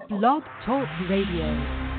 Blog Talk Radio.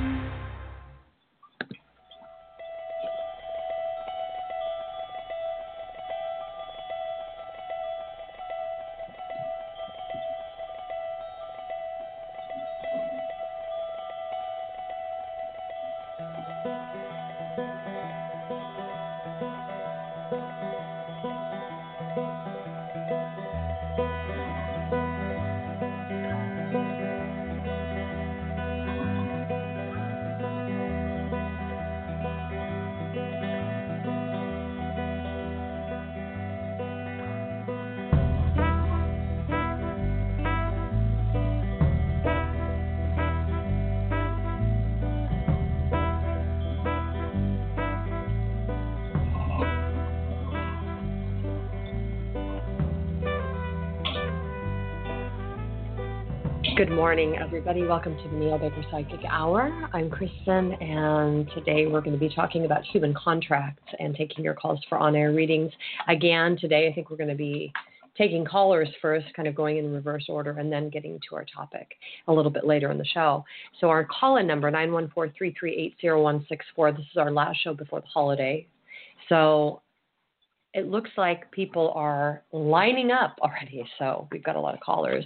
Good morning, everybody. Welcome to the Neil Baker Psychic Hour. I'm Kristen, and today we're going to be talking about human contracts and taking your calls for on-air readings. Again, today I think we're going to be taking callers first, kind of going in reverse order, and then getting to our topic a little bit later in the show. So our call-in number, 914-338-0164. This is our last show before the holiday. So it looks like people are lining up already, so we've got a lot of callers.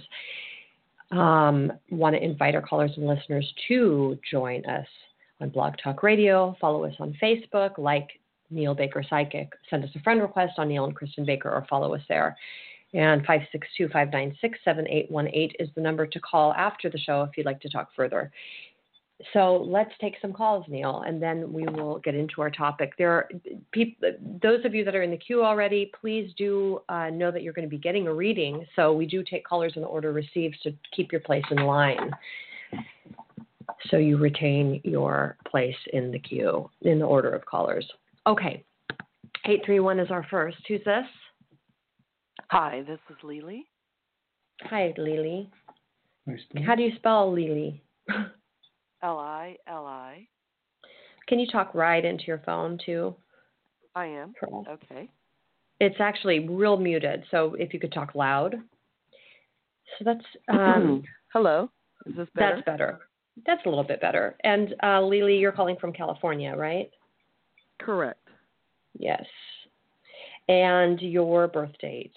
Want to invite our callers and listeners to join us on Blog Talk Radio, follow us on Facebook, like Neil Baker Psychic, send us a friend request on Neil and Kristen Baker, or follow us there. And 562-596-7818 is the number to call after the show if you'd like to talk further. So let's take some calls, Neil, and then we will get into our topic. There are those of you that are in the queue already, please do know that you're going to be getting a reading. So we do take callers in the order received to keep your place in line, so you retain your place in the queue in the order of callers. Okay, 831 is our first. Who's this? Hi, this is Lily. Hi, Lily. Nice. How do you spell Lily? Lili. Can you talk right into your phone, too? I am. Okay. It's actually real muted, so if you could talk loud. So that's... Hello. Is this better? That's better. That's a little bit better. And Lily, you're calling from California, right? Correct. Yes. And your birth date?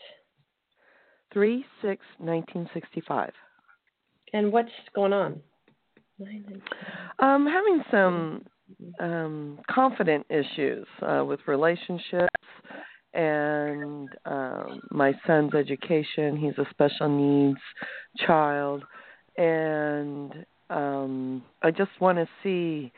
3/6/1965. And what's going on? I'm having some confident issues with relationships and my son's education. He's a special needs child, and I just want to see.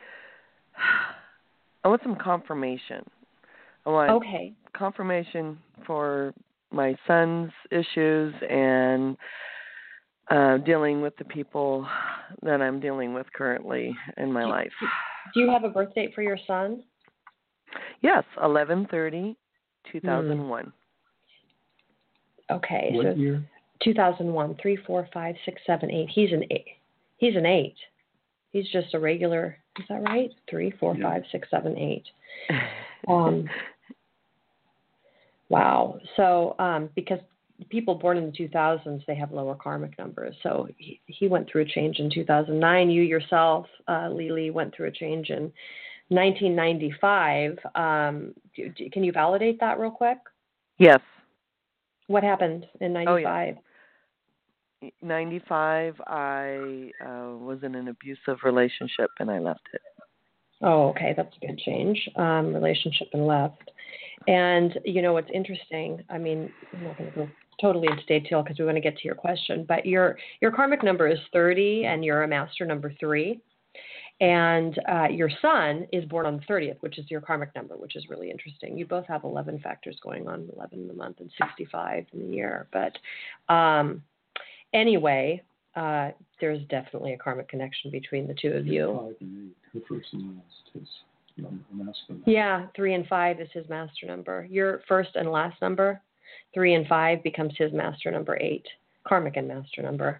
I want some confirmation. I want confirmation for my son's issues and dealing with the people that I'm dealing with currently in my life. Do you have a birth date for your son? Yes, 11/30/2001. Okay. What year? 2001. 3, 4, 5, 6, 7, 8. He's an 8. He's an 8. He's just a regular. Is that right? 3, 4, 5, 6, 7, 8. Wow. So because people born in the 2000s, they have lower karmic numbers. So he went through a change in 2009. You yourself, Lily, went through a change in 1995. Can you validate that real quick? Yes. What happened in 95? Oh, yeah. 95, I was in an abusive relationship and I left it. Oh, okay. That's a good change. Relationship and left. And, you know, what's interesting, I mean, I'm not going to go totally into detail because we want to get to your question, but your karmic number is 30 and you're a master number 3. And your son is born on the 30th, which is your karmic number, which is really interesting. You both have 11 factors going on, 11 in the month and 65 in the year. But anyway, there's definitely a karmic connection between the two of you. 5 and 8. Her first and last is master number. Yeah, 3 and 5 is his master number. Your first and last number, 3 and 5, becomes his master number 8, karmic and master number.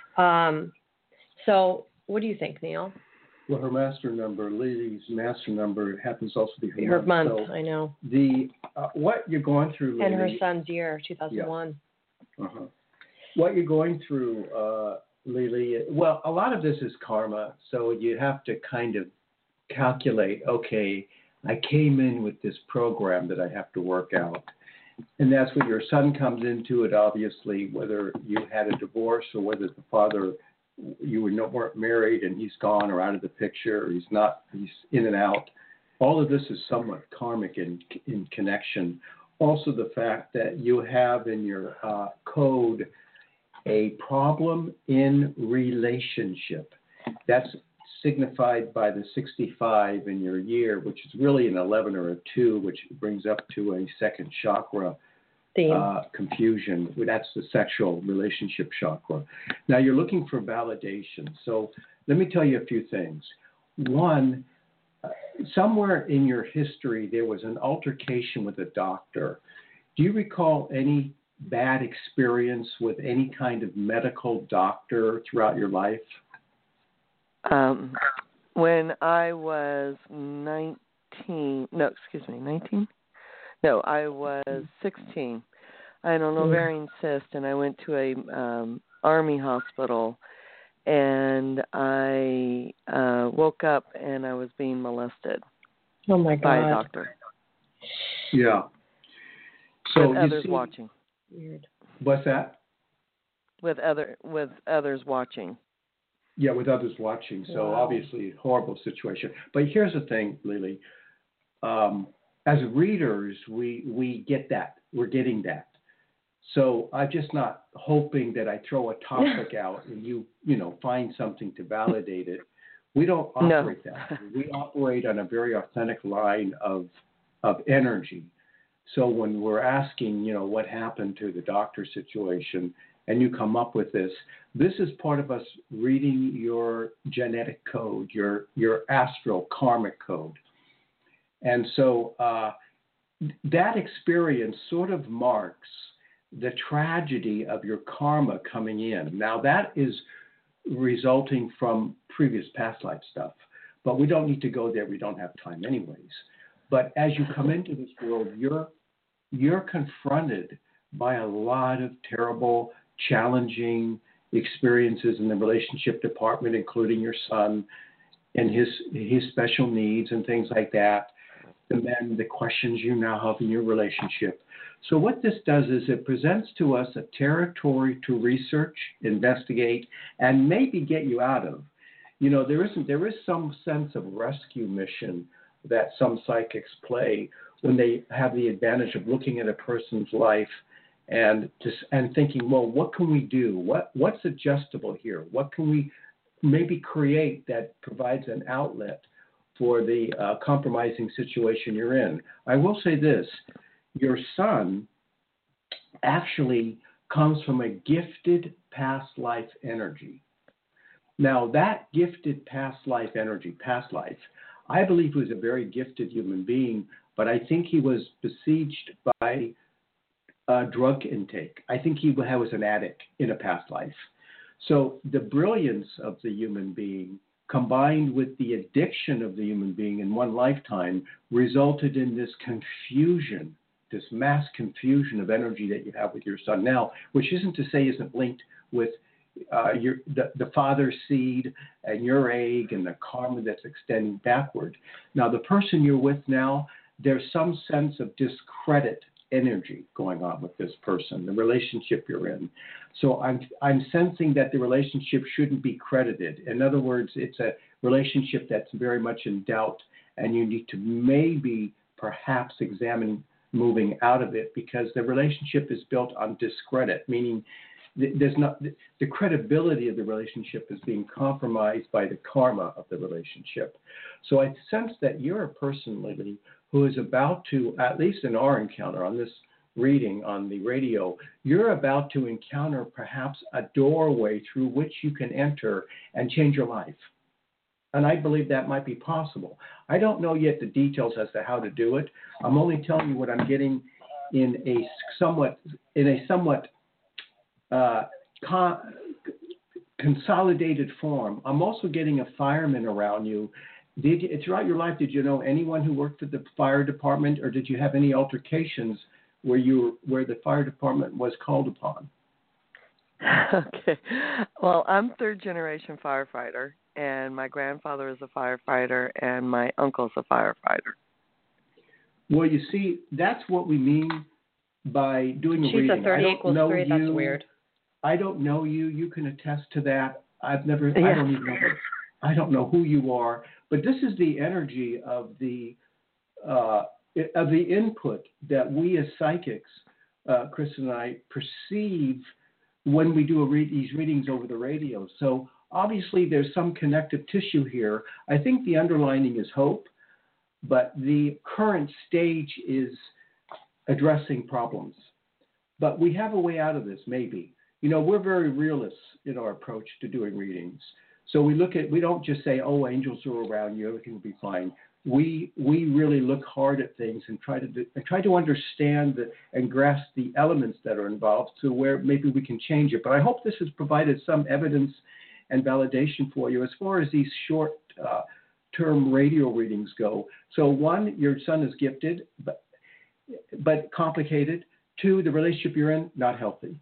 So what do you think, Neil? Well, her master number, Lily's master number, happens also to be her month. So I know. The what you're going through, Lily, and her son's year, 2001. Yeah. What you're going through Lily. Well, a lot of this is karma, so you have to kind of calculate, okay, I came in with this program that I have to work out. And that's when your son comes into it, obviously, whether you had a divorce or whether the father, weren't married and he's gone or out of the picture, or he's in and out. All of this is somewhat karmic in connection. Also, the fact that you have in your code a problem in relationship. That's signified by the 65 in your year, which is really an 11 or a 2, which brings up to a second chakra confusion. That's the sexual relationship chakra. Now, you're looking for validation. So let me tell you a few things. One, somewhere in your history, there was an altercation with a doctor. Do you recall any bad experience with any kind of medical doctor throughout your life? When I was 19? No, I was 16. I had an ovarian cyst, and I went to a Army hospital, and I woke up and I was being molested. Oh my God! By a doctor. Yeah. So with others watching. Weird. What's that? With others watching. Yeah, with others watching. So obviously, horrible situation. But here's the thing, Lily. As readers, we get that. We're getting that. So I'm just not hoping that I throw a topic out and you find something to validate it. We don't operate that. We operate on a very authentic line of energy. So when we're asking, what happened to the doctor situation, and you come up with this is part of us reading your genetic code, your astral karmic code. And so that experience sort of marks the tragedy of your karma coming in. Now, that is resulting from previous past life stuff, but we don't need to go there. We don't have time anyways. But as you come into this world, you're confronted by a lot of terrible, challenging experiences in the relationship department, including your son and his special needs and things like that, and then the questions you now have in your relationship. So what this does is it presents to us a territory to research, investigate, and maybe get you out of. There is some sense of rescue mission that some psychics play when they have the advantage of looking at a person's life and thinking, well, what can we do? What's adjustable here? What can we maybe create that provides an outlet for the compromising situation you're in? I will say this. Your son actually comes from a gifted past life energy. Now, that gifted past life energy, I believe he was a very gifted human being, but I think he was besieged by drug intake. I think he was an addict in a past life. So the brilliance of the human being combined with the addiction of the human being in one lifetime resulted in this confusion, this mass confusion of energy that you have with your son now, which isn't to say isn't linked with the father's seed and your egg and the karma that's extending backward. Now, the person you're with now, there's some sense of discredit energy going on with this person, the relationship you're in. So I'm sensing that the relationship shouldn't be credited. In other words, it's a relationship that's very much in doubt, and you need to maybe perhaps examine moving out of it because the relationship is built on discredit, meaning the credibility of the relationship is being compromised by the karma of the relationship. So I sense that you're a person, Lily, who is about to, at least in our encounter on this reading on the radio, you're about to encounter perhaps a doorway through which you can enter and change your life. And I believe that might be possible. I don't know yet the details as to how to do it. I'm only telling you what I'm getting in a somewhat consolidated form. I'm also getting a fireman around you. Throughout your life, did you know anyone who worked for the fire department, or did you have any altercations where the fire department was called upon? Okay. Well, I'm third generation firefighter, and my grandfather is a firefighter, and my uncle's a firefighter. Well, you see, that's what we mean by doing a She's reading. a 30 equals 3. That's weird. I don't know you. You can attest to that. I've never. Yeah. I don't know who you are. But this is the energy of the input that we as psychics, Chris and I, perceive when we do these readings over the radio. So obviously there's some connective tissue here. I think the underlining is hope, but the current stage is addressing problems. But we have a way out of this, maybe. You know, we're very realists in our approach to doing readings. So we don't just say, oh, angels are around you, everything will be fine. We really look hard at things and try to understand and grasp the elements that are involved to where maybe we can change it. But I hope this has provided some evidence and validation for you as far as these short-term radio readings go. So 1, your son is gifted, but complicated. 2, the relationship you're in, not healthy.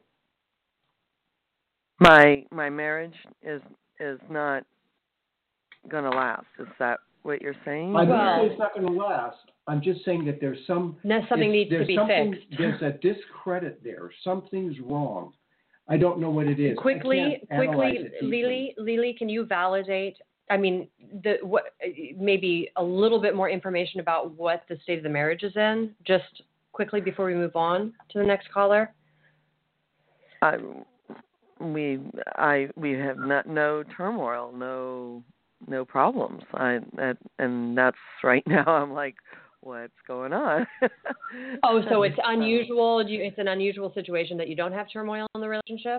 My marriage is not going to last. Is that what you're saying? I'm not saying it's not going to last. I'm just saying that there's something needs to be fixed. There's a discredit there. Something's wrong. I don't know what it is. Quickly, Lily, can you validate? I mean, maybe a little bit more information about what the state of the marriage is in, just quickly before we move on to the next caller. We have no turmoil, no problems. And that's right now. I'm like, what's going on? Oh, so it's unusual. It's an unusual situation that you don't have turmoil in the relationship.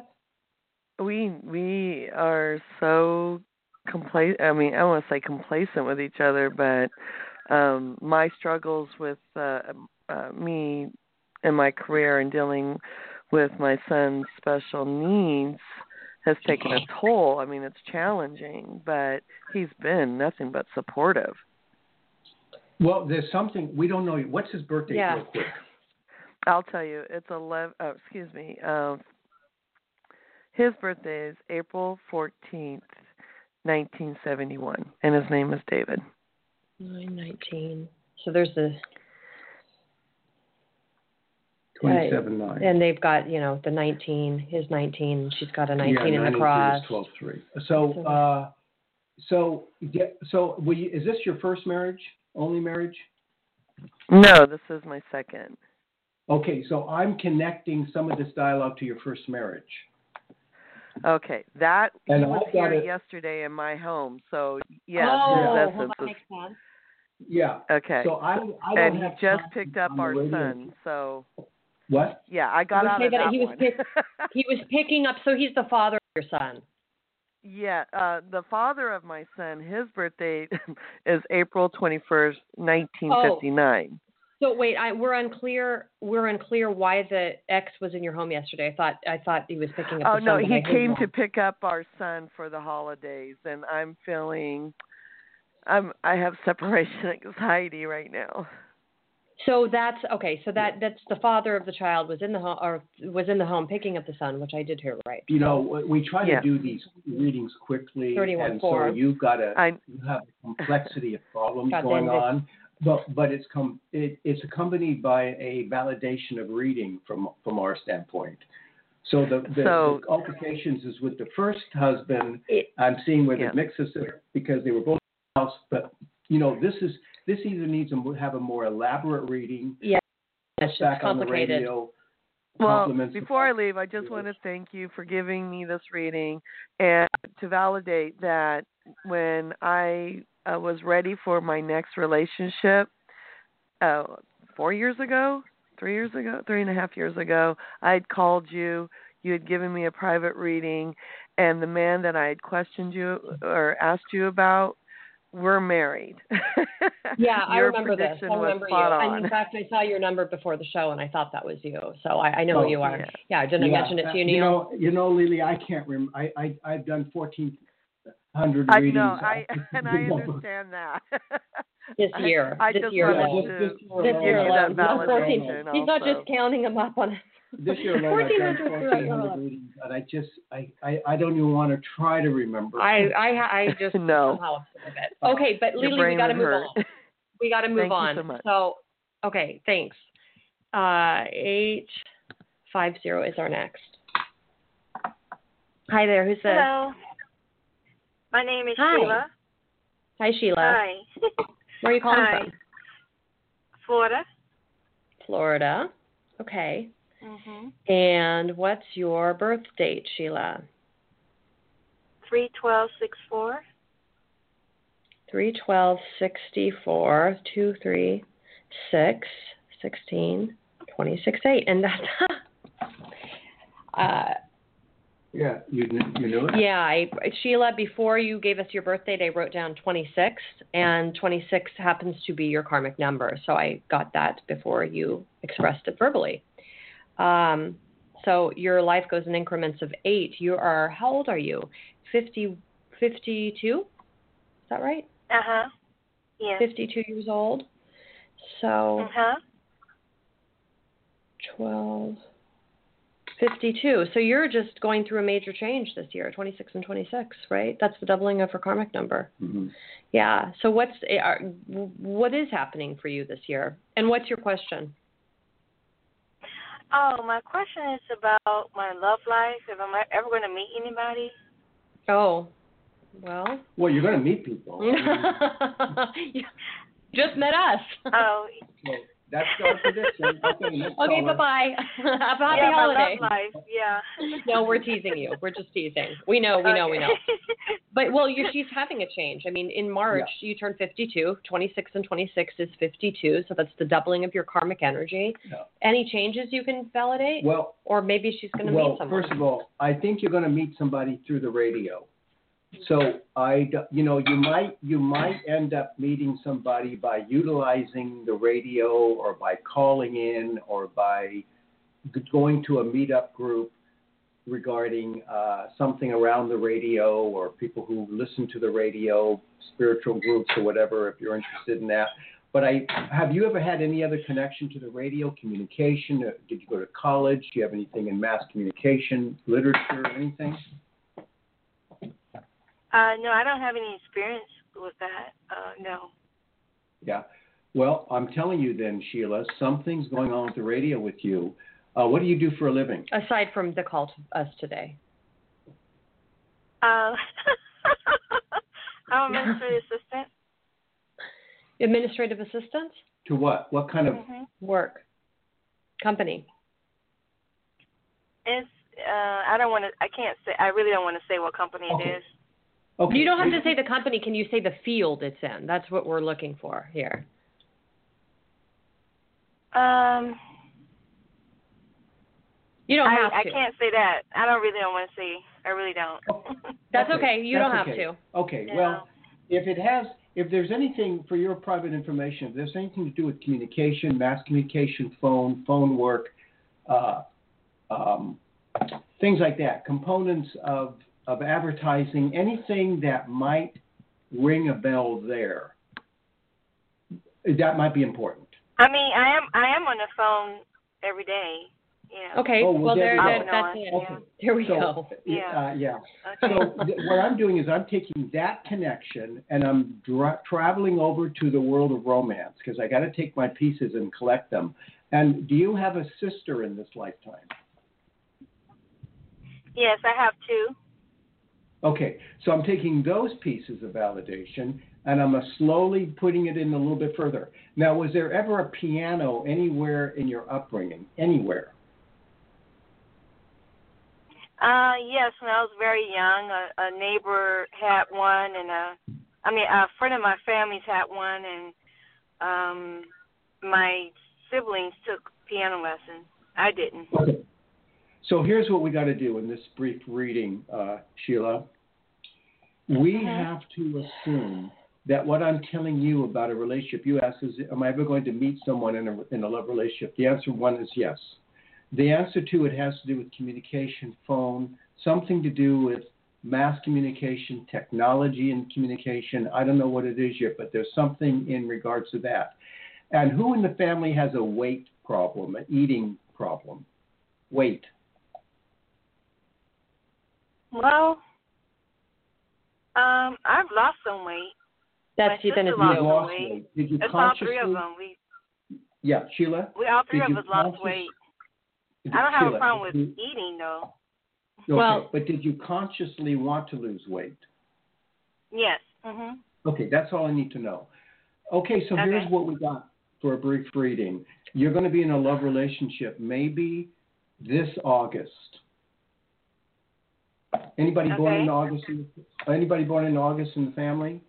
We are so complacent. I mean, I don't want to say complacent with each other, but my struggles with me and my career and dealing with my son's special needs has taken a toll. I mean, it's challenging, but he's been nothing but supportive. Well, there's something we don't know. What's his birthday? Yeah. Real quick. I'll tell you. It's his birthday is April 14th, 1971, and his name is David. 9/19. So there's the 27/9. And they've got, the 19, his 19. She's got a 19 in the cross. 12/3. So is this your first marriage? Only marriage? No, this is my second. Okay, so I'm connecting some of this dialogue to your first marriage. Okay, he was here yesterday in my home, so yeah. That makes sense. Yeah. Okay. So I and he just picked up our son, so. What? Yeah, I got out of that one. He was picking up, so he's the father of your son. Yeah, the father of my son, his birthday is April 21st, 1959. Oh. So wait, we're unclear why the ex was in your home yesterday. I thought he was picking up the son. Oh no, he came to pick up our son for the holidays, and I have separation anxiety right now. So that's okay. So that's the father of the child was in the home picking up the son, which I did hear right. We try to do these readings quickly, and so you have a complexity of problems going on. But it's accompanied by a validation of reading from our standpoint. So the altercations is with the first husband. I'm seeing where the mixes because they were both in the house, but this either needs to have a more elaborate reading. Yeah, it's back complicated. On the radio. Well, before I leave, I just want to thank you for giving me this reading and to validate that when I was ready for my next relationship 4 years ago, 3 years ago, 3.5 years ago, I had called you. You had given me a private reading, and the man that I had questioned you or asked you about, we're married. Yeah, I remember this. I remember you. And in fact, I saw your number before the show, and I thought that was you. So I know who you are. Yeah, didn't I mention it to you, Neil? Lily, I can't remember. I've done 1,400 readings. I understand that. This year. I just wanted to give you that validation. He's not just counting them up on this year alone, I've done 1,400 readings, and I don't even want to try to remember. I just No. somehow upset with it. Okay, but Your Lily, brain we got to would move hurt. on. We got to move Thank on. you so much. Okay, thanks. 850 is our next. Hi there, who's this? Hello. My name is Hi. Sheila. Hi, Sheila. Hi. Where are you calling Hi. from? Florida. Florida. Okay. Mm-hmm. And what's your birth date, Sheila? 3/12/64. 3/12/64, 236 16 26 8, and that's Yeah, you knew it? yeah. Sheila, before you gave us your birth date, I wrote down 26, and 26 happens to be your karmic number, so I got that before you expressed it verbally. So your life goes in increments of 8. You are, how old are you? 52? Is that right? Uh-huh. Yes. 52 years old. So Uh-huh. 12, 52. So you're just going through a major change this year, 26 and 26, right? That's the doubling of her karmic number. Mm-hmm. Yeah. So what is happening for you this year? And what's your question? Oh, my question is about my love life. If I'm ever going to meet anybody. Oh, well. Well, you're going to meet people. You just met us. Oh. So that's our prediction. Okay, bye-bye. Happy yeah, holiday. my love life. Yeah. No, we're teasing you. We're just teasing. We know. But, well, she's having a change. I mean, in March, you turn 52. 26 and 26 is 52, so that's the doubling of your karmic energy. Yeah. Any changes you can validate? Well, or maybe she's going to meet someone. First of all, I think you're going to meet somebody through the radio. So you might end up meeting somebody by utilizing the radio, or by calling in, or by going to a meetup group regarding something around the radio, or people who listen to the radio, spiritual groups or whatever, if you're interested in that. But have you ever had any other connection to the radio, communication? Did you go to college? Do you have anything in mass communication, literature, anything? No, I don't have any experience with that. No. Yeah. Well, I'm telling you then, Sheila, something's going on with the radio with you. What do you do for a living? Aside from the call to us today. I'm an administrative assistant. Administrative assistant? To what? What kind of work? Company? It's I can't say. I really don't want to say what company it is. Okay. You don't have to say the company. Can you say the field it's in? That's what we're looking for here. You don't have to. I can't say that. I don't want to say. I really don't. That's okay. You don't have to. Okay. No. Well, if there's anything for your private information, if there's anything to do with communication, mass communication, phone work, things like that, components of advertising, anything that might ring a bell there, that might be important. I mean, I am on the phone every day. Yeah. Okay. Well, that's it. it. Okay. Here we go. Yeah. So what I'm doing is I'm taking that connection and I'm traveling over to the world of romance, because I got to take my pieces and collect them. And do you have a sister in this lifetime? Yes, I have 2. Okay, so I'm taking those pieces of validation and I'm slowly putting it in a little bit further. Now, was there ever a piano anywhere in your upbringing? Anywhere? Yes, when I was very young, a neighbor had one, and a friend of my family's had one, and my siblings took piano lessons. I didn't. Okay. So here's what we got to do in this brief reading, Sheila. We have to assume that what I'm telling you about a relationship, you asked, am I ever going to meet someone in a love relationship? The answer 1 is yes. The answer 2, it has to do with communication, phone, something to do with mass communication, technology and communication. I don't know what it is yet, but there's something in regards to that. And who in the family has a weight problem, an eating problem? weight? Well, I've lost some weight. That's My then sister it's lost you. some Lost weight. weight. Did you It's all three of consciously? them. Yeah, Sheila. We all three Did of you us lost weight. Did- I don't have Sheila, a problem with did eating though. you- okay, Well- but did you consciously want to lose weight? Yes. Mhm. Okay, that's all I need to know. Okay, so here's Okay. what we got for a brief reading. You're going to be in a love relationship maybe this August. Anybody born in Okay. August? Anybody born in August in the family?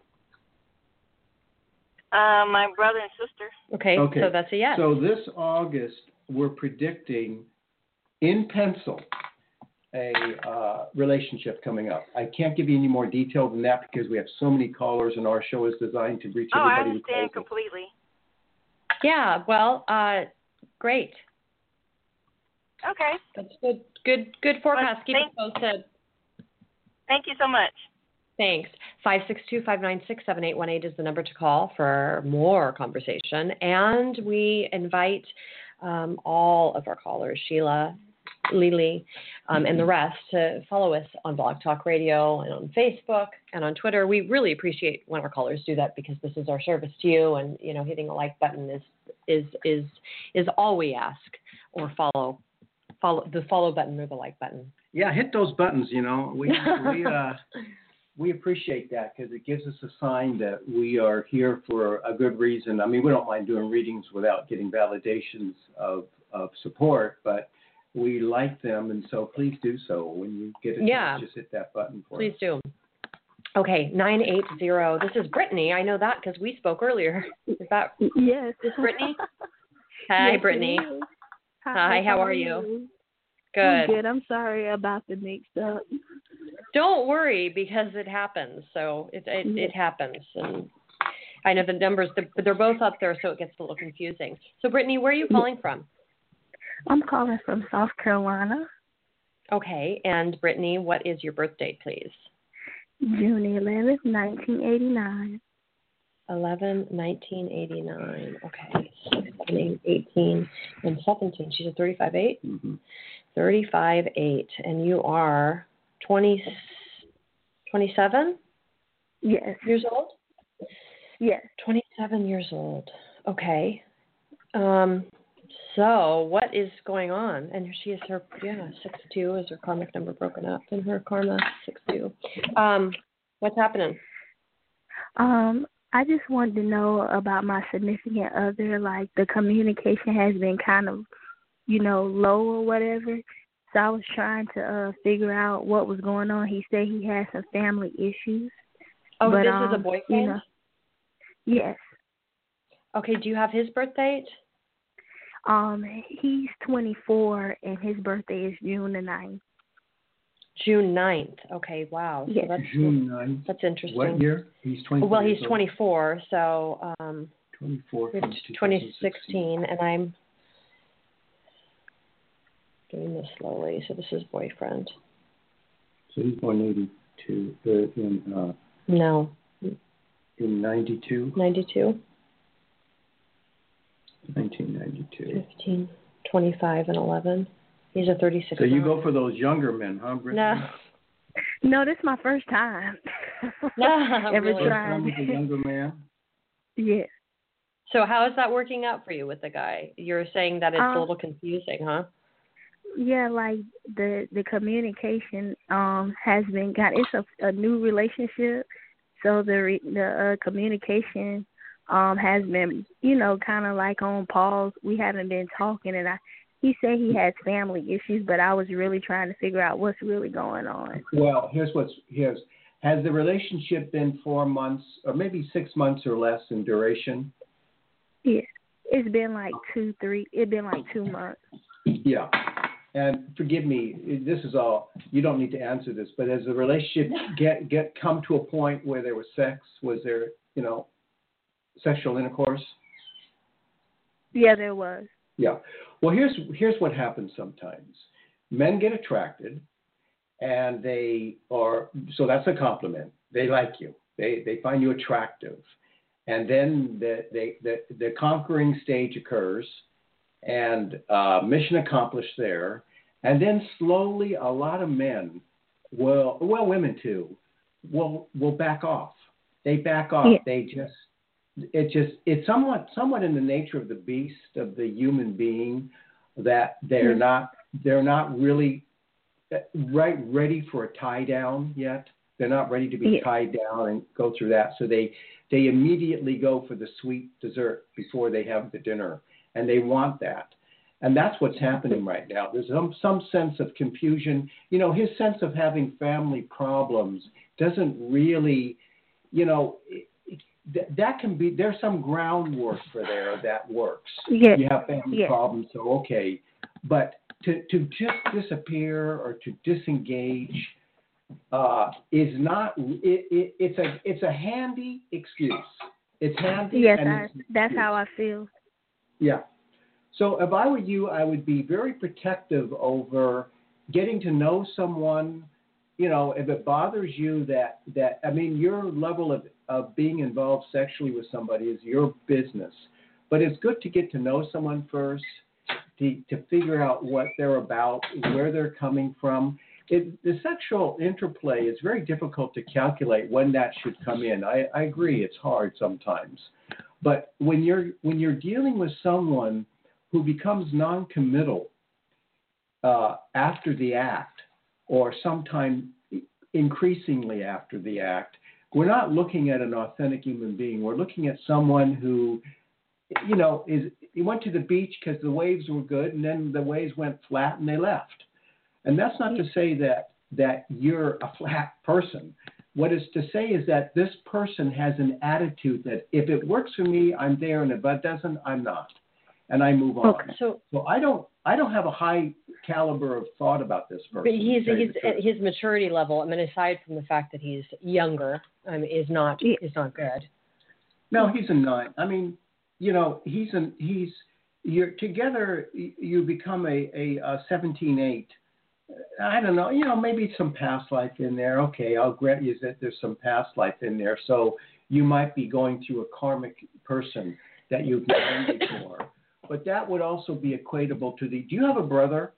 My brother and sister. Okay, so that's a yes. So this August, we're predicting in pencil a relationship coming up. I can't give you any more detail than that because we have so many callers and our show is designed to reach Oh, I everybody who calls understand us. completely. Yeah, well, great. Okay. That's good forecast. Keep it posted. Thank you so much. Thanks. 562-596-7818 is the number to call for more conversation. And we invite all of our callers, Sheila, Lily, and the rest, to follow us on Blog Talk Radio and on Facebook and on Twitter. We really appreciate when our callers do that because this is our service to you. And, you know, hitting a like button is all we ask, or follow the follow button or the like button. Yeah, hit those buttons, you know. We appreciate that because it gives us a sign that we are here for a good reason. I mean, we don't mind doing readings without getting validations of support, but we like them, and so please do so. When you get a chance, just hit that button for us. Please do. Okay, 980. This is Brittany. I know that because we spoke earlier. Is that yes? Is Brittany? Hi, yes, Brittany. Hi, how are you? Good. I'm good. I'm sorry about the mixed up. Don't worry because it happens. So it happens, and I know the numbers, but they're both up there, so it gets a little confusing. So, Brittany, where are you calling from? I'm calling from South Carolina. Okay, and Brittany, what is your birth date, please? June 11th, 1989. 1989. Okay, 17, 18, and 17. She's a 35-8? Mm-hmm. 35-8, and you are 27 Yes. years old? Yes. 27 years old. Okay. So what is going on? And she is her, 62 is her karmic number broken up, and her karma 62. What's happening? I just wanted to know about my significant other. Like, the communication has been kind of, low or whatever. So I was trying to figure out what was going on. He said he had some family issues. Oh, but, this is a boyfriend? Yes. Okay, do you have his birth date? He's 24, and his birthday is June the 9th. June 9th. Okay, wow. Yes. So that's, June 9th. That's interesting. What year? He's 24. Well, he's 24, so 24. 2016, and I'm doing this slowly. So this is boyfriend. So he's born 82. No. In 92? 92? 1992. 15, 25, and 11. He's a 36. So you go for those younger men, huh, Brittany? No, this is my first time. Ever really? First time with a younger man? Yes. So how is that working out for you with the guy? You're saying that it's a little confusing, huh? Yeah, like the communication has been it's a new relationship, so the communication has been kind of like on pause. We haven't been talking, and he said he has family issues, but I was really trying to figure out what's really going on. Well, has the relationship been 4 months or maybe 6 months or less in duration? Yeah, it's been like 2 months. Yeah. And forgive me, this is all, you don't need to answer this, but has the relationship come to a point where there was sex? Was there, sexual intercourse? Yeah, there was. Yeah. Well, here's what happens sometimes. Men get attracted, and so that's a compliment. They like you. They find you attractive. And then the conquering stage occurs, and mission accomplished there. And then slowly, a lot of men women too, will back off. They back off. Yeah. It's somewhat in the nature of the beast, of the human being, that they're not really ready for a tie down yet. They're not ready to be tied down and go through that. So they immediately go for the sweet dessert before they have the dinner, and they want that. And that's what's happening right now. There's some sense of confusion. You know, his sense of having family problems doesn't really, you know, that can be, there's some groundwork for there that works. Yeah. You have family problems, so okay. But to just disappear or to disengage is not, it's a handy excuse. It's handy. Yes, that's how I feel. Yeah. So if I were you, I would be very protective over getting to know someone. You know, if it bothers you that I mean, your level of being involved sexually with somebody is your business. But it's good to get to know someone first, to figure out what they're about, where they're coming from. The sexual interplay is very difficult to calculate when that should come in. I agree, it's hard sometimes. But when you're dealing with someone who becomes non-committal after the act, or sometime increasingly after the act, we're not looking at an authentic human being. We're looking at someone who, you know, he went to the beach because the waves were good, and then the waves went flat and they left. And that's not to say that you're a flat person. What is to say is that this person has an attitude that if it works for me, I'm there, and if it doesn't, I'm not. And I move on. Okay. So I don't have a high caliber of thought about this person. But his maturity level, I mean, aside from the fact that he's younger, is not good. No, he's a 9. I mean, you know, you're together. You become a 17-8. I don't know. You know, maybe some past life in there. Okay, I'll grant you that there's some past life in there. So you might be going through a karmic person that you've met before. But that would also be equatable to do you have a brother?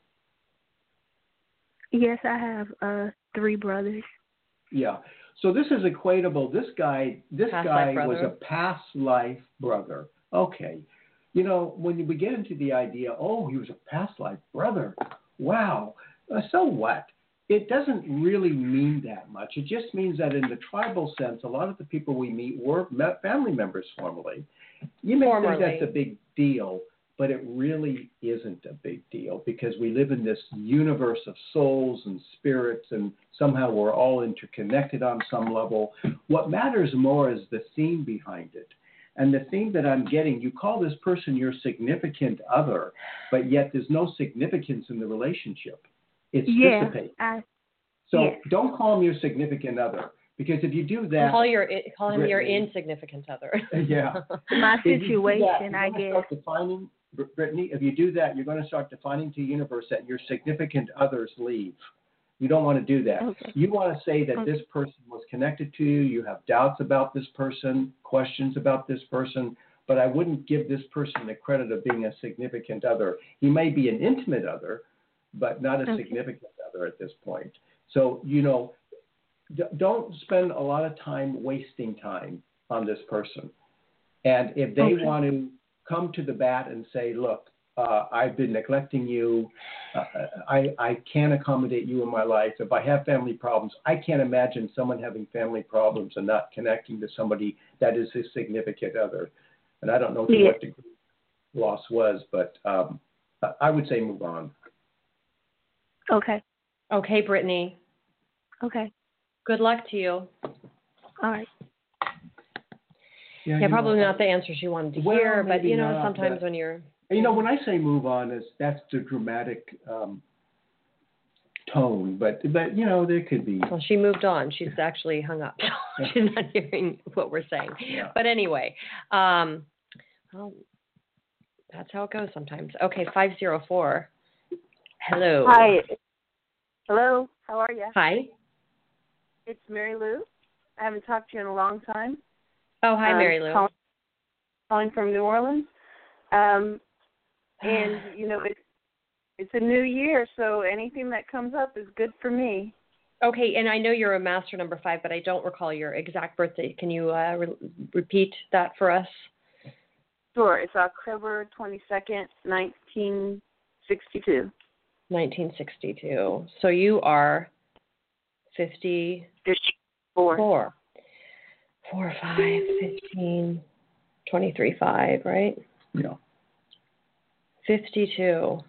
Yes, I have 3 brothers. Yeah. So this is equatable. This guy was a past life brother. Okay. You know, when we get into the idea, he was a past life brother. Wow. So what? It doesn't really mean that much. It just means that in the tribal sense, a lot of the people we meet were family members formerly. You may think that's a big deal, but it really isn't a big deal because we live in this universe of souls and spirits, and somehow we're all interconnected on some level. What matters more is the theme behind it. And the theme that I'm getting, you call this person your significant other, but yet there's no significance in the relationship. It's dissipate. Don't call him your significant other. Because if you do that, call him your insignificant other. Yeah, my situation, I guess. Brittany, if you do that, you're going to start defining to the universe that your significant others leave. You don't want to do that. Okay. You want to say that this person was connected to you. You have doubts about this person, questions about this person, but I wouldn't give this person the credit of being a significant other. He may be an intimate other, but not a significant other at this point. So, you know, don't spend a lot of time wasting time on this person. And if they want to come to the bat and say, look, I've been neglecting you. I can't accommodate you in my life. If I have family problems, I can't imagine someone having family problems and not connecting to somebody that is his significant other. And I don't know to what degree loss was, but I would say move on. Okay. Okay, Brittany. Okay. Good luck to you. All right. Yeah, probably not the answers you wanted to hear, but you know, sometimes when you're... You know, when I say move on, that's the dramatic tone, but you know, there could be... Well, she moved on. She's actually hung up. She's not hearing what we're saying. Yeah. But anyway, well, that's how it goes sometimes. Okay, 504. Hello. Hi. Hello. How are you? Hi. It's Mary Lou. I haven't talked to you in a long time. Oh, hi, Mary Lou. Calling from New Orleans. And, you know, It's a new year, so anything that comes up is good for me. Okay, and I know you're a master number 5, but I don't recall your exact birthday. Can you repeat that for us? Sure. It's October 22nd, 1962. 1962. So you are 54. 4, 5, 15, 23, 5, right? Yeah. 52.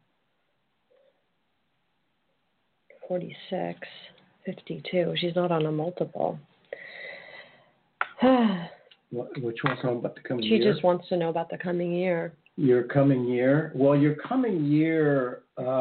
46, 52. She's not on a multiple. Which one's on about the coming She year? just wants to know about the coming year. Your coming year? Well, your coming year,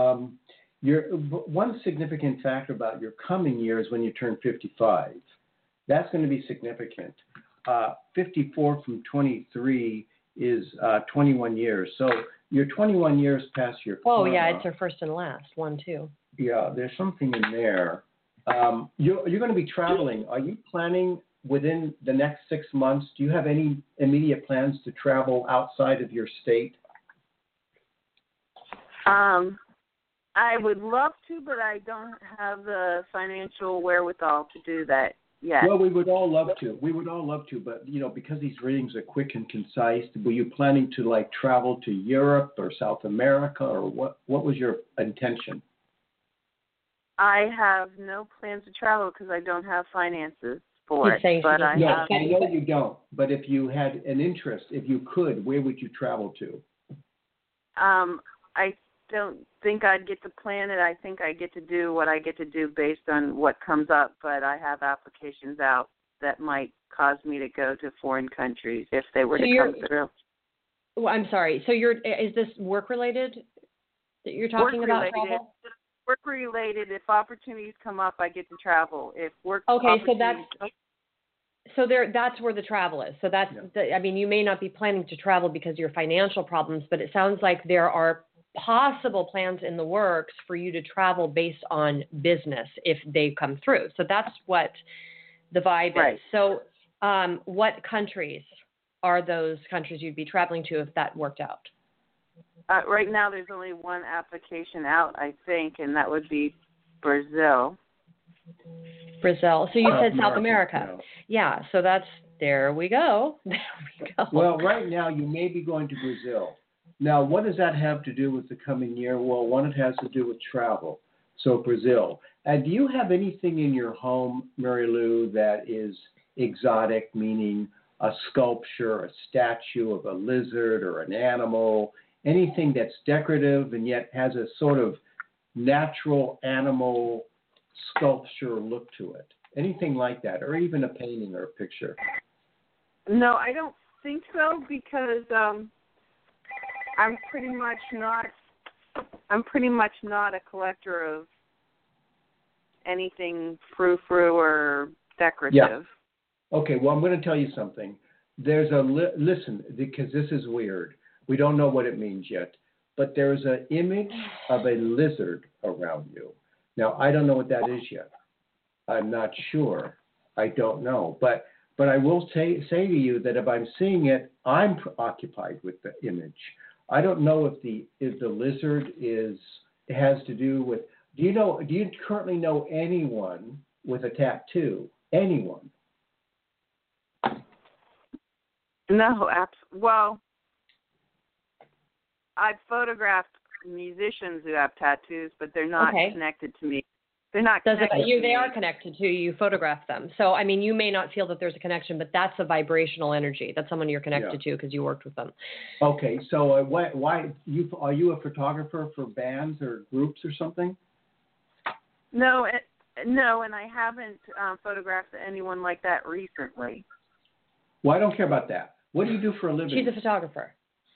one significant factor about your coming year is when you turn 55. That's going to be significant. 54 from 23 is 21 years. So you're 21 years past your karma. Oh, yeah, it's her first and last. 1, 2. Yeah, there's something in there. You're going to be traveling. Are you planning within the next 6 months? Do you have any immediate plans to travel outside of your state? I would love to, but I don't have the financial wherewithal to do that yet. Well, we would all love to. But because these readings are quick and concise, were you planning to travel to Europe or South America, or what was your intention? I have no plans to travel because I don't have finances for it. But I know you don't. But if you had an interest, if you could, where would you travel to? I don't think I'd get to plan it. I think I get to do what I get to do based on what comes up. But I have applications out that might cause me to go to foreign countries if they were to come through. Well, I'm sorry. So is this work related that you're talking about? Travel? Work related. If opportunities come up, I get to travel. If work that's where the travel is. So that's you may not be planning to travel because of your financial problems, but it sounds like there are possible plans in the works for you to travel based on business if they come through. So that's what the vibe is. So what countries are those countries you'd be traveling to if that worked out? Right now, there's only one application out, I think, and that would be Brazil. Brazil. So you said South America. Yeah, so there we go. There we go. Well, right now, you may be going to Brazil. Now, what does that have to do with the coming year? Well, one, it has to do with travel. So Brazil. And do you have anything in your home, Mary Lou, that is exotic, meaning a sculpture, a statue of a lizard or an animal, anything that's decorative and yet has a sort of natural animal sculpture look to it? Anything like that, or even a painting or a picture? No, I don't think so, because I'm pretty much not a collector of anything frou-frou or decorative. Yeah. Okay, well, I'm going to tell you something. There's listen, because this is weird. We don't know what it means yet, but there's an image of a lizard around you. Now, I don't know what that is yet. I'm not sure. I don't know. But I will say to you that if I'm seeing it, I'm preoccupied with the image. I don't know if the lizard has to do with. Do you currently know anyone with a tattoo? Anyone? No, well, I've photographed musicians who have tattoos, but they're not connected to me. They're not connected to me. They are connected to you. You photograph them. So, you may not feel that there's a connection, but that's a vibrational energy. That's someone you're connected to because you worked with them. Okay. So why are you a photographer for bands or groups or something? No, and I haven't photographed anyone like that recently. Well, I don't care about that. What do you do for a living? She's a photographer.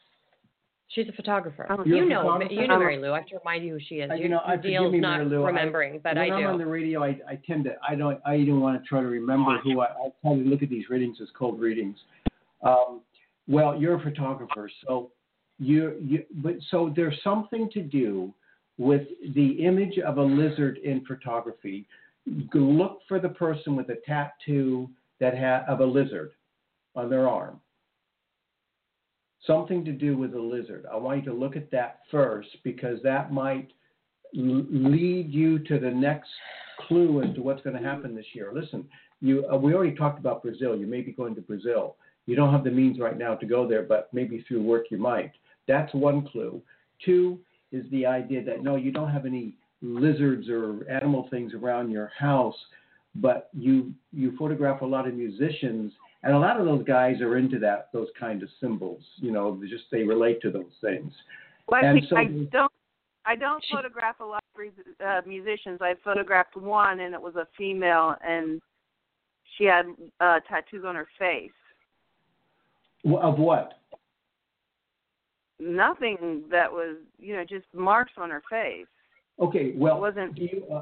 Oh, you know Mary Lou. I have to remind you who she is. Forgive me, Mary Lou. Remembering, but I do. When I'm on the radio, I tend to. I don't want to try to remember who. I try to look at these readings as cold readings. Well, you're a photographer, so so there's something to do with the image of a lizard in photography. You can look for the person with a tattoo of a lizard on their arm. something to do with a lizard. I want you to look at that first because that might lead you to the next clue as to what's going to happen this year. Listen, we already talked about Brazil. You may be going to Brazil. You don't have the means right now to go there, but maybe through work you might. That's one clue. Two is the idea that, no, you don't have any lizards or animal things around your house, but you photograph a lot of musicians, and a lot of those guys are into those kind of symbols. They relate to those things. Well, and I don't photograph a lot of musicians. I photographed one, and it was a female, and she had tattoos on her face. Of what? Nothing that was, just marks on her face. Okay, well, it wasn't.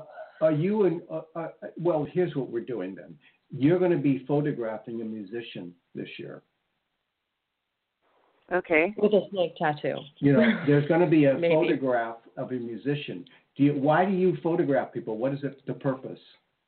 Well, here's what we're doing then. You're going to be photographing a musician this year. Okay. With a snake tattoo. There's going to be a Maybe. photograph of a musician. Why do you photograph people? What is the purpose?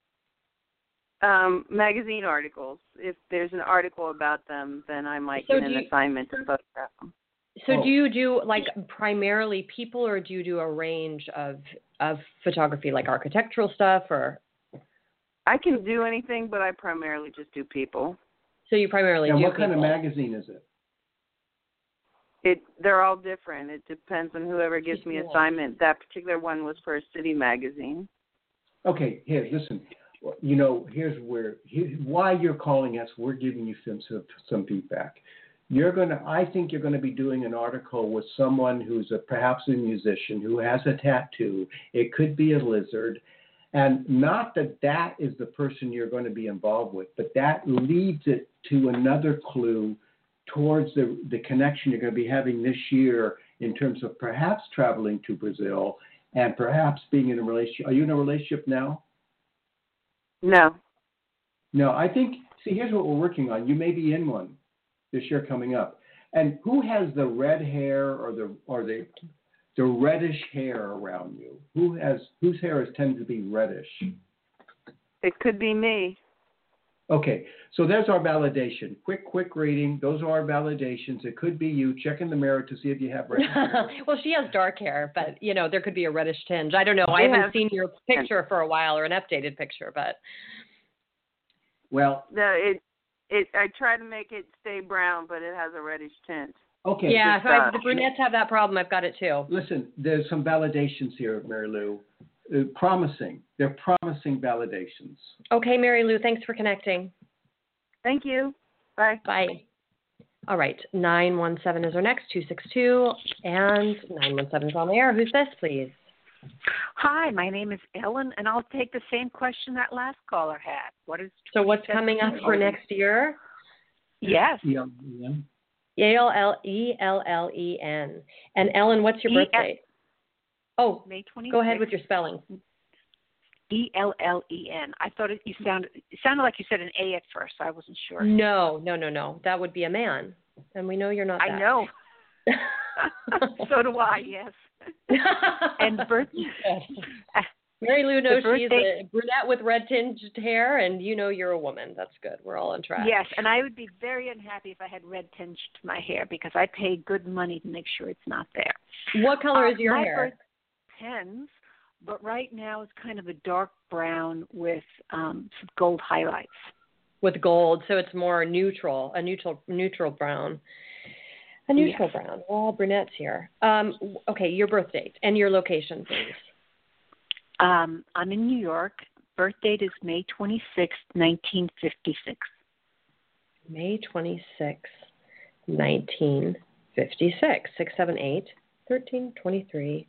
Magazine articles. If there's an article about them, then I might get an assignment to photograph them. So do you do primarily people, or do you do a range of photography, like architectural stuff, or? I can do anything, but I primarily just do people. So you primarily do what people. kind of magazine is it? They're all different. It depends on whoever gives me assignment. That particular one was for a city magazine. Okay, here, listen. Here's why you're calling us. We're giving you some feedback. I think you're going to be doing an article with someone who's perhaps a musician who has a tattoo. It could be a lizard. And not that is the person you're going to be involved with, but that leads it to another clue towards the connection you're going to be having this year in terms of perhaps traveling to Brazil and perhaps being in a relationship. Are you in a relationship now? No. No, I think, here's what we're working on. You may be in one this year coming up. And who has the red hair or the reddish hair around you? Whose hair tends to be reddish? It could be me. Okay, so there's our validation. Quick reading. Those are our validations. It could be you. Check in the mirror to see if you have reddish hair. Well, she has dark hair, but, there could be a reddish tinge. I don't know. I haven't seen your picture for a while, or an updated picture, but. Well. No, I try to make it stay brown, but it has a reddish tint. Okay. Yeah, the brunettes have that problem. I've got it too. Listen, there's some validations here, Mary Lou. Promising. They're promising validations. Okay, Mary Lou, thanks for connecting. Thank you. Bye. Bye. All right, 917 is our next, 262, and 917 is on the air. Who's this, please? Hi, my name is Ellen, and I'll take the same question that last caller had. So what's coming up for next year? Yes. ELLEN. ELLEN. And Ellen, what's your birth date? Oh, May 26th. Go ahead with your spelling. ELLEN. I thought it sounded like you said an A at first, so I wasn't sure. No. That would be a man, and we know you're not that. I know. So do I, yes. And Mary Lou knows she's a brunette with red tinged hair, and you're a woman. That's good. We're all on track. Yes, and I would be very unhappy if I had red tinged my hair because I pay good money to make sure it's not there. What color is your hair? My birth depends, but right now it's kind of a dark brown with some gold highlights. With gold, so it's more neutral, a neutral brown. A neutral brown. We're all brunettes here. Okay, your birth date and your location, please. I'm in New York. Birth date is May 26th, 1956. May 26th, 1956. 678 1323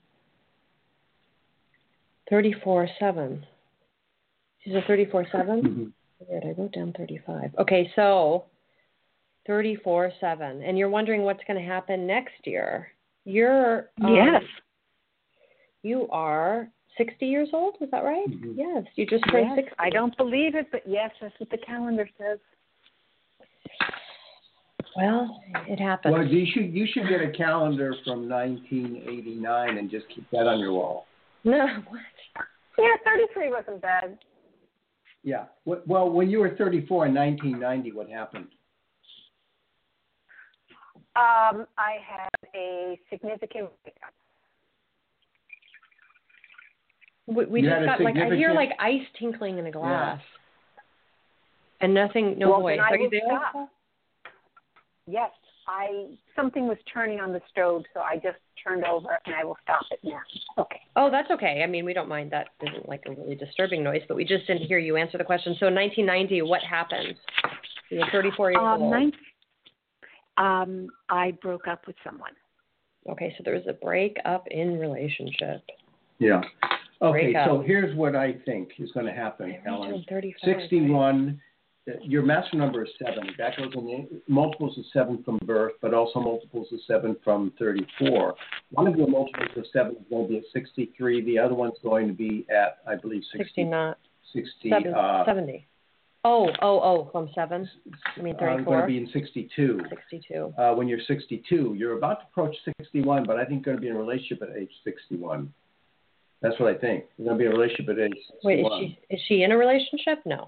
34-7. She's a 34-7? Mm-hmm. Weird, I wrote down 35. Okay, so 34-7. And you're wondering what's going to happen next year. Yes. You are 60 years old, is that right? Mm-hmm. Yes, you just turned 60. I don't believe it, but yes, that's what the calendar says. Well, it happens. Well, you should get a calendar from 1989 and just keep that on your wall. No, what? Yeah, 33 wasn't bad. Yeah. Well, when you were 34 in 1990, what happened? I had a significant breakup. We just got like I hear like ice tinkling in a glass, and nothing, no voice. Are you there? Yes, something was turning on the stove, so I just turned over, and I will stop it now. Okay. Oh, that's okay. I mean, we don't mind that. It isn't like a really disturbing noise, but we just didn't hear you answer the question. So, in 1990, what happened? You were 34 years old. I broke up with someone. Okay, so there was a breakup in relationship. Yeah. Okay, so here's what I think is going to happen, Ellen. 61, your master number is 7. That goes in multiples of 7 from birth, but also multiples of 7 from 34. One of your multiples of 7 is going to be at 63. The other one's going to be at, I believe, 70. From 7? I mean 34? Going to be in 62. 62. When you're 62. You're about to approach 61, but I think you're going to be in a relationship at age 61. That's what I think. You're going to be in a relationship at age 61. Wait, is she in a relationship? No.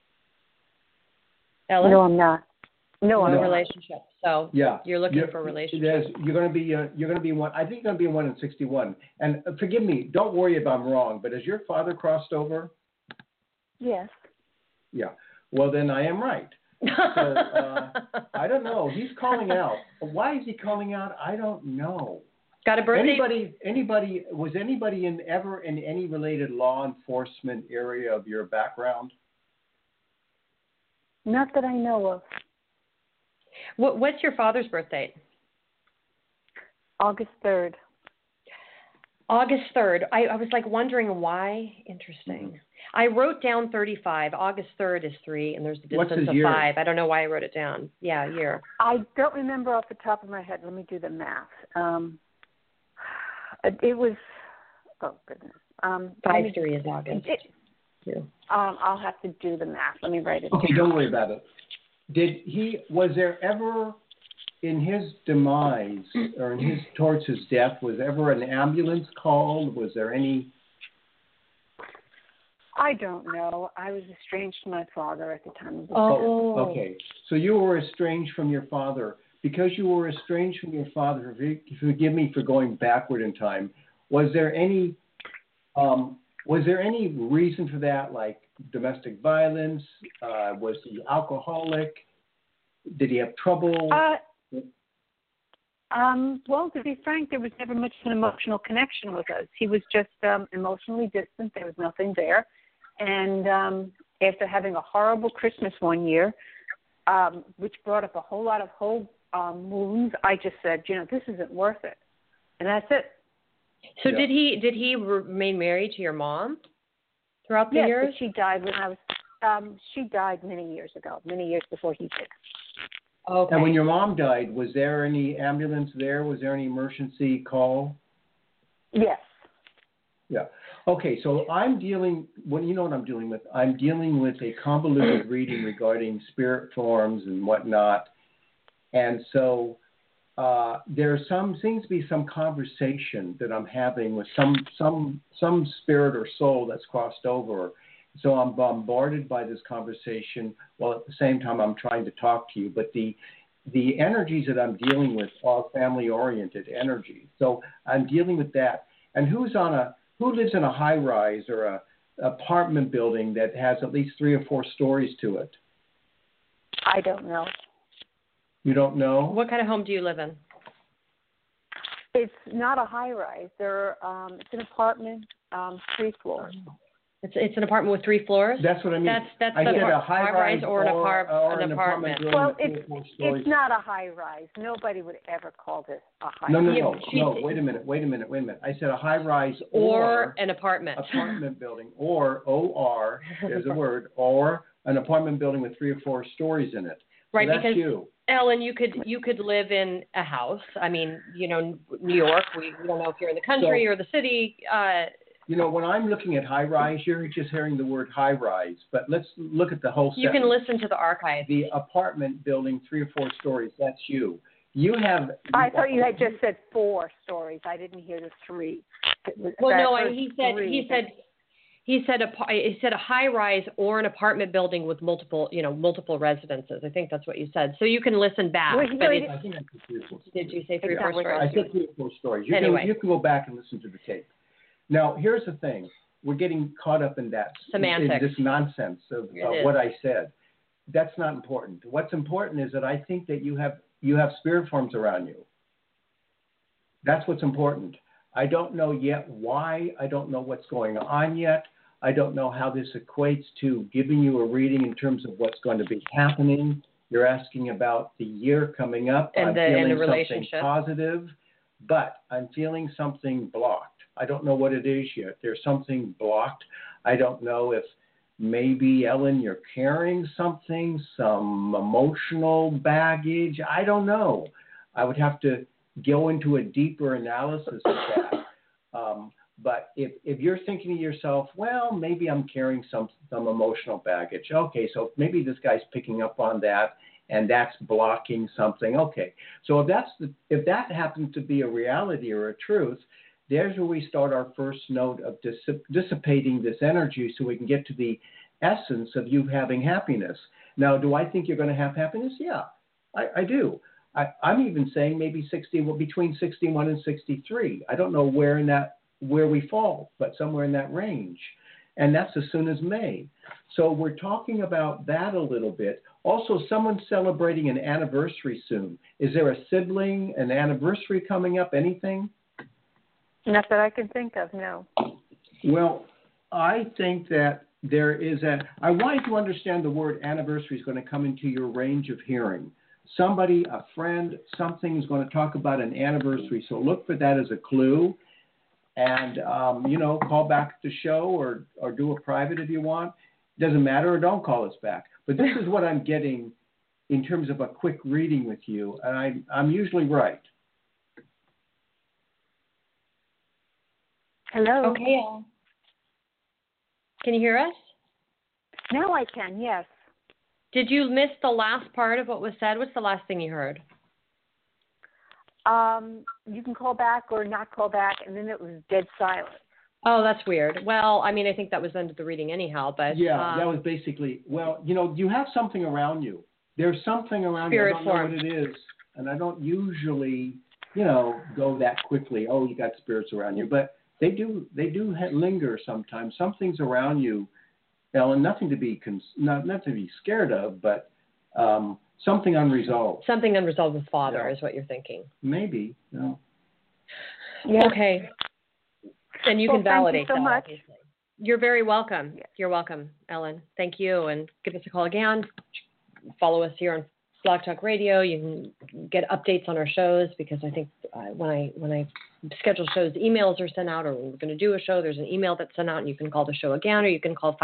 Ellen? No, I'm not. No, I'm in a relationship. So you're looking for a relationship. You're going to be one. I think you're going to be one in 61. And forgive me, don't worry if I'm wrong, but has your father crossed over? Yes. Yeah. Well, then I am right. So I don't know. He's calling out. Why is he calling out? I don't know. Got a birthday? Was anybody ever in any related law enforcement area of your background? Not that I know of. What's your father's birth date? August 3rd. August 3rd. I was like wondering why. Interesting. Mm-hmm. I wrote down 35. August 3rd is 3, and there's the distance of 5. I don't know why I wrote it down. Yeah, year. I don't remember off the top of my head. Let me do the math. It was, oh goodness. 5-3 is August. I'll have to do the math. Let me write it down. Okay, don't worry about it. Was there ever, in his demise or towards his death, was ever an ambulance called? Was there any? I don't know. I was estranged from my father at the time of the Okay. So you were estranged from your father. Because you were estranged from your father, forgive me for going backward in time, was there any reason for that, like domestic violence? Was he alcoholic? Did he have trouble? Well, to be frank, there was never much of an emotional connection with us. He was just emotionally distant. There was nothing there. And after having a horrible Christmas one year, which brought up a whole lot of wounds, I just said, this isn't worth it. And that's it. So did he remain married to your mom throughout the years? Yes, but she died when I was. She died many years ago, many years before he did. Okay. And when your mom died, was there any ambulance there? Was there any emergency call? Yes. Yeah. Okay, so you know what I'm dealing with? I'm dealing with a convoluted reading regarding spirit forms and whatnot. And so there seems to be some conversation that I'm having with some spirit or soul that's crossed over. So I'm bombarded by this conversation while at the same time I'm trying to talk to you. But the energies that I'm dealing with are family-oriented energies. So I'm dealing with that. And who lives in a high-rise or a apartment building that has at least 3 or 4 stories to it? I don't know. You don't know? What kind of home do you live in? It's not a high-rise. It's an apartment, 3 floors. It's an apartment with 3 floors? That's what I mean. That's I the a high-rise or an apartment. Well, it's not a high-rise. Nobody would ever call this a high-rise. No. Wait a minute. I said a high-rise or an apartment. Apartment building, or OR, there's a word, or an apartment building with 3 or 4 stories in it. Right, so that's because you. Ellen, you could live in a house. I mean, New York. We don't know if you're in the country or the city. When I'm looking at high rise, you're just hearing the word high rise. But let's look at the whole sentence. You can listen to the archive. The apartment building, 3 or 4 stories. That's you. I thought you had just said 4 stories. I didn't hear the 3. Well, no, he He said a high rise or an apartment building with multiple residences. I think that's what you said. So you can listen back. Well, but I think that's 3 or 4 stories. Did you say 3 or 4 stories? I said 3 or 4 stories. You can go back and listen to the tape. Now, here's the thing. We're getting caught up in that. Semantics. In this nonsense of what I said. That's not important. What's important is that I think that you have spirit forms around you. That's what's important. I don't know yet why. I don't know what's going on yet. I don't know how this equates to giving you a reading in terms of what's going to be happening. You're asking about the year coming up. And I'm the feeling relationship. something positive, but I'm feeling something blocked. I don't know what it is yet. There's something blocked. I don't know if maybe, Ellen, you're carrying something, some emotional baggage. I don't know. I would have to go into a deeper analysis of that. But if you're thinking to yourself, well, maybe I'm carrying some emotional baggage. Okay, so maybe this guy's picking up on that, and that's blocking something. Okay, so if that happens to be a reality or a truth, there's where we start our first note of dissipating this energy so we can get to the essence of you having happiness. Now, do I think you're going to have happiness? Yeah, I do. I'm even saying maybe between 61 and 63. I don't know where we fall, but somewhere in that range. And that's as soon as May. So we're talking about that a little bit. Also, someone's celebrating an anniversary soon. Is there a sibling, an anniversary coming up, anything? Not that I can think of, no. Well, I think that there is I want you to understand the word anniversary is going to come into your range of hearing. Somebody, a friend, something is going to talk about an anniversary. So look for that as a clue. And, call back the show or do a private if you want. Doesn't matter, or don't call us back. But this is what I'm getting in terms of a quick reading with you. And I'm usually right. Hello? Okay. Can you hear us? Now I can, yes. Did you miss the last part of what was said? What's the last thing you heard? You can call back or not call back, and then it was dead silent. Oh, that's weird. Well, I mean, I think that was under the reading anyhow, but... Yeah, that was basically, you have something around you. There's something around you. I don't know what it is, and I don't usually, go that quickly. Oh, you got spirits around you. But they do linger sometimes. Something's around you, Ellen, nothing to be not to be scared of, but... something unresolved. Something unresolved with Father is what you're thinking. Maybe. No. Yeah. Okay. And you can validate thank you so that. much. Obviously. You're very welcome. Yes. You're welcome, Ellen. Thank you. And give us a call again. Follow us here on Blog Talk Radio. You can get updates on our shows because I think when I schedule shows, emails are sent out, or we're going to do a show, there's an email that's sent out, and you can call the show again, or you can call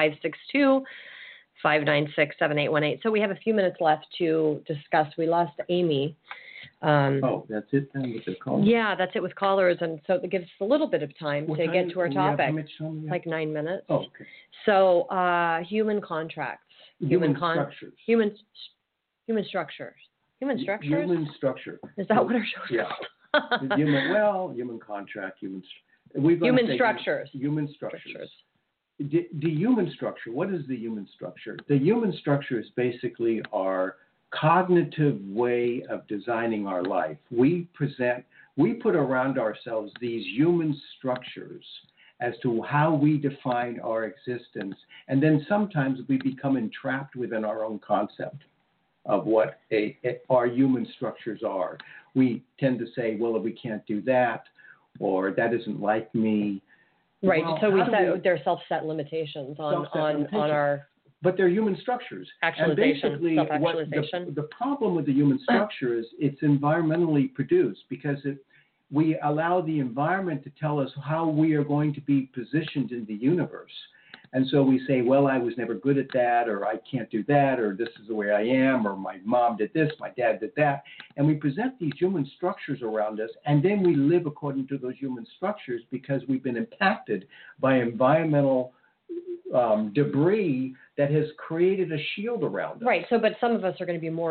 562-596-7818. So we have a few minutes left to discuss. We lost Amy. That's it then with the call? Yeah, that's it with callers. And so it gives us a little bit of time to get to our topic. Like 9 minutes. Oh, okay. So human contracts. Human structures. Human structures. Human structures? Human structure. Is that what our show is? Yeah. Human contract, human structures. Human structures. The human structure, what is the human structure? The human structure is basically our cognitive way of designing our life. We put around ourselves these human structures as to how we define our existence. And then sometimes we become entrapped within our own concept of what our human structures are. We tend to say, well, we can't do that, or that isn't like me. Right. Well, so they're self-set limitations on our... But they're human structures. Actualization, and basically, self-actualization. The problem with the human structure is it's environmentally produced because we allow the environment to tell us how we are going to be positioned in the universe. And so we say, well, I was never good at that, or I can't do that, or this is the way I am, or my mom did this, my dad did that. And we present these human structures around us, and then we live according to those human structures because we've been impacted by environmental debris that has created a shield around us. Right. So, but some of us are going to be more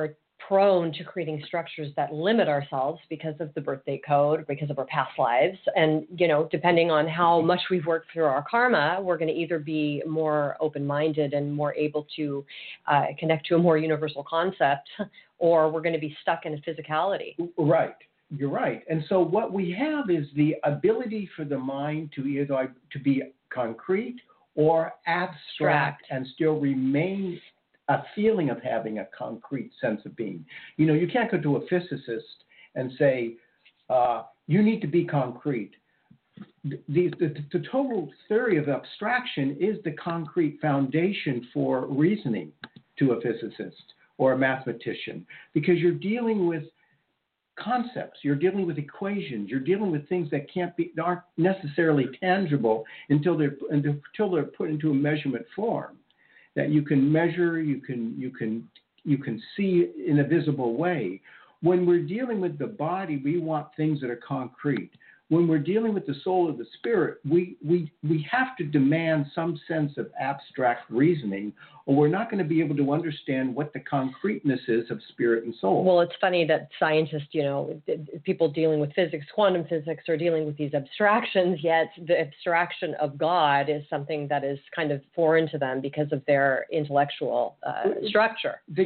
prone to creating structures that limit ourselves because of the birth date code, because of our past lives. And, depending on how much we've worked through our karma, we're going to either be more open-minded and more able to connect to a more universal concept, or we're going to be stuck in a physicality. Right. You're right. And so what we have is the ability for the mind to either to be concrete or abstract and still remain a feeling of having a concrete sense of being. You can't go to a physicist and say, you need to be concrete. The total theory of abstraction is the concrete foundation for reasoning to a physicist or a mathematician, because you're dealing with concepts, you're dealing with equations, you're dealing with things that aren't necessarily tangible until they're put into a measurement form that you can measure, you can see in a visible way. When we're dealing with the body, we want things that are concrete. When we're dealing with the soul or the spirit, we have to demand some sense of abstract reasoning, or we're not going to be able to understand what the concreteness is of spirit and soul. Well, it's funny that scientists, people dealing with physics, quantum physics, are dealing with these abstractions, yet the abstraction of God is something that is kind of foreign to them because of their intellectual structure. The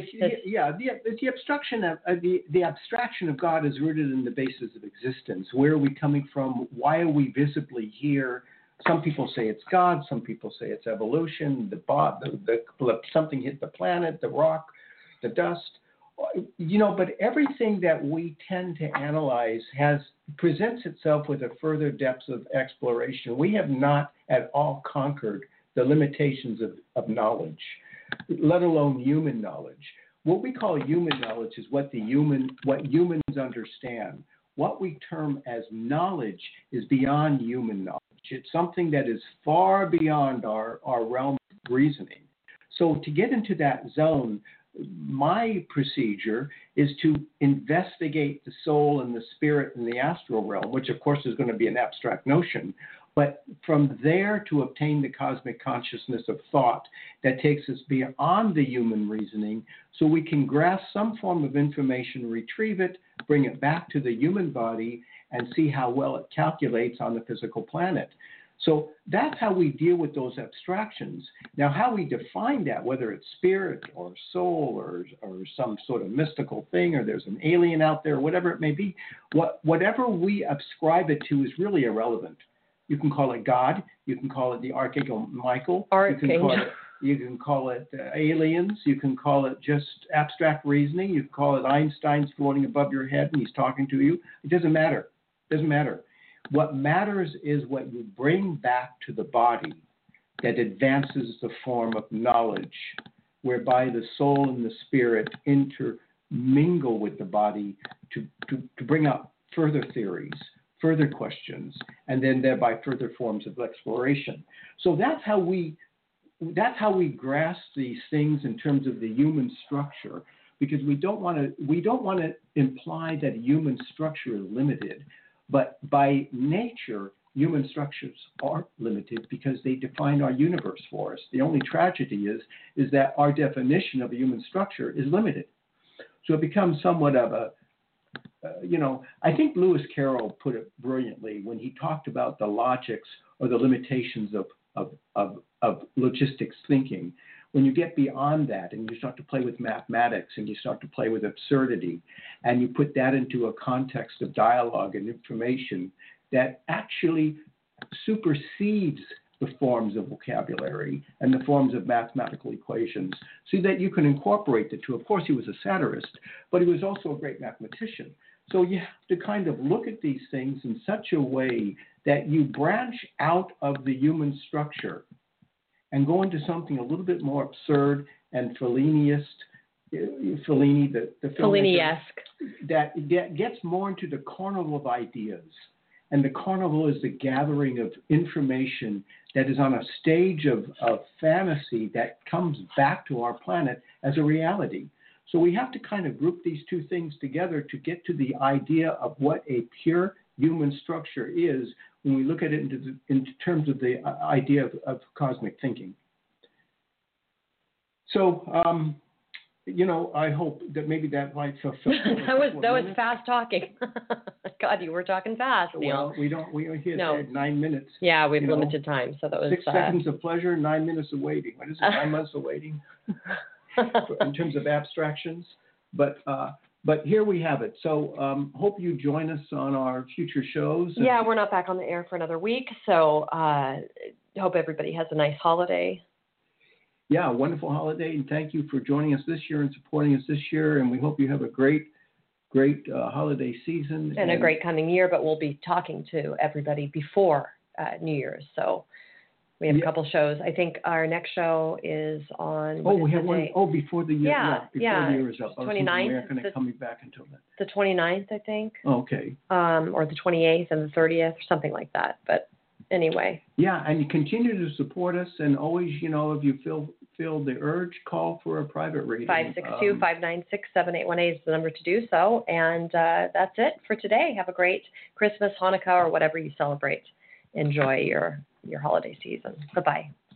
abstraction of God is rooted in the basis of existence. Where are we coming from? Why are we visibly here? Some people say it's God. Some people say it's evolution. Something hit the planet, the rock, the dust. But everything that we tend to analyze presents itself with a further depths of exploration. We have not at all conquered the limitations of knowledge, let alone human knowledge. What we call human knowledge is what humans understand. What we term as knowledge is beyond human knowledge. It's something that is far beyond our realm of reasoning. So to get into that zone, my procedure is to investigate the soul and the spirit in the astral realm, which of course is going to be an abstract notion, but from there to obtain the cosmic consciousness of thought that takes us beyond the human reasoning so we can grasp some form of information, retrieve it, bring it back to the human body, and see how well it calculates on the physical planet. So that's how we deal with those abstractions. Now, how we define that, whether it's spirit or soul or some sort of mystical thing, or there's an alien out there, whatever it may be, whatever we ascribe it to is really irrelevant. You can call it God. You can call it the Archangel Michael. You can call it aliens. You can call it just abstract reasoning. You can call it Einstein's floating above your head and he's talking to you. It doesn't matter. It doesn't matter. What matters is what you bring back to the body that advances the form of knowledge, whereby the soul and the spirit intermingle with the body to bring up further theories, further questions, and then thereby further forms of exploration. So that's how we grasp these things in terms of the human structure, because we don't want to imply that human structure is limited, but by nature, human structures are limited because they define our universe for us. The only tragedy is that our definition of a human structure is limited. So it becomes somewhat of a I think Lewis Carroll put it brilliantly when he talked about the logics or the limitations of logistics thinking. When you get beyond that and you start to play with mathematics and you start to play with absurdity and you put that into a context of dialogue and information that actually supersedes the forms of vocabulary and the forms of mathematical equations so that you can incorporate the two. Of course, he was a satirist, but he was also a great mathematician. So you have to kind of look at these things in such a way that you branch out of the human structure and go into something a little bit more absurd and Fellini-esque, that gets more into the carnival of ideas. And the carnival is the gathering of information that is on a stage of fantasy that comes back to our planet as a reality. So we have to kind of group these two things together to get to the idea of what a pure human structure is when we look at it in terms of the idea of cosmic thinking. So I hope that maybe that might fulfill. that was fast talking. God, you were talking fast, Neil. Well, we hit 9 minutes. Yeah, we have limited time, so that was 6 seconds of pleasure, 9 minutes of waiting. What is it? 9 months of waiting, in terms of abstractions. But here we have it. So hope you join us on our future shows. Yeah, we're not back on the air for another week, so hope everybody has a nice holiday. Yeah, a wonderful holiday, and thank you for joining us this year and supporting us this year. And we hope you have a great holiday season. And a great coming year, but we'll be talking to everybody before New Year's. So we have a couple shows. I think our next show is on... we have one. Before the year. Before the year is up. 29th. We aren't going to come back until then. The 29th, I think. Okay. Or the 28th and the 30th, something like that. But anyway. Yeah, and you continue to support us, and always, if you feel the urge, call for a private reading. 562-596-7818 is the number to do so. And that's it for today. Have a great Christmas, Hanukkah, or whatever you celebrate. Enjoy your holiday season. Bye-bye.